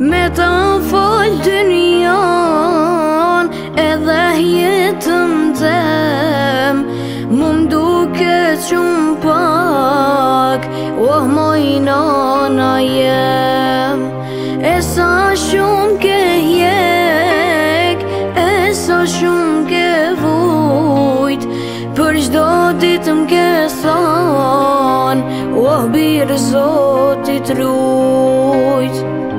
Me ta fol dynjan edhe jetën tem, mu m'duket shumë pak, moj nana jem. E sa shumë ke hjek, e sa shumë ke vujt, për çdo ditë m'ke than, birë Zotit rujt.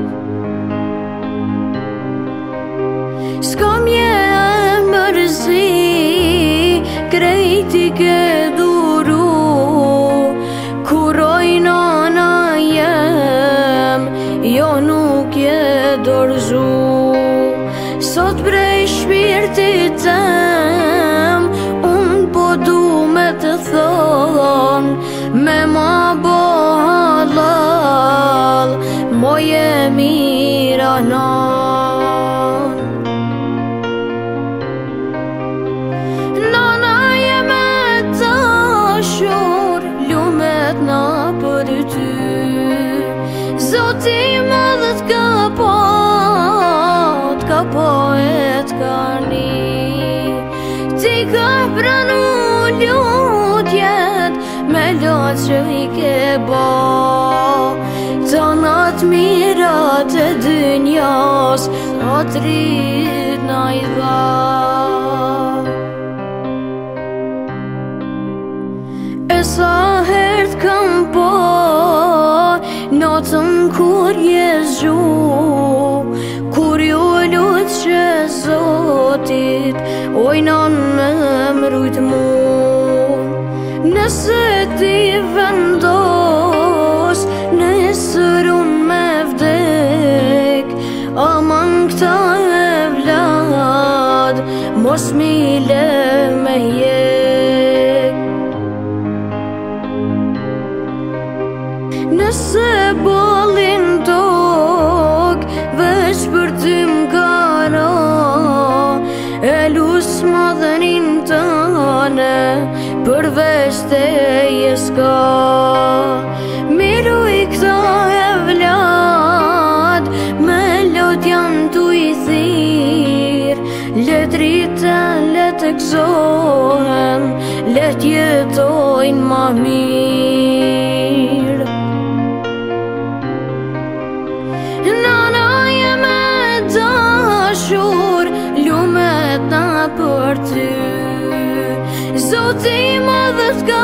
S'kam mërzi, krejti ke duru, kuroj nana jem, jo nuk je dorzu. Sot prej shpirtit tem, unë po du me të thonë, me ma bo halal, moje mira nan. Nana jeme dashur, lumet na për ty, Zoti madhët ka po e t'ka ni. Ti ka pranu lutjet, me lot që i ke bo, tanat mirat e dynjas, atë rrit na i dha. E sa hert kam po, notën kur je zgju, kur ju lut që Zotit, oj nan me mrujt mu. Nëse ti vendos, nesër unë me vdek, aman këta e vlad, mos mile me jek. Nëse bolin tok, veç për ty m'kara, e lus madhenin tane, përveç teje s'ka. Miru i këta e vlad, me lot janë tu i thirë, let rriten, let e gzohen, let jetojnë ma mirë. Nana jeme dashur, lumet na për ty, Zoti madhët t'ka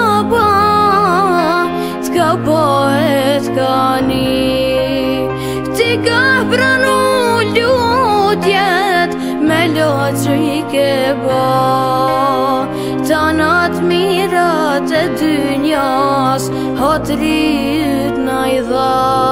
po e t'ka ni. Ti ka pranu lutjet, me lot që i ke bo, tanat mirat e dynjas, atë rrit na i dha.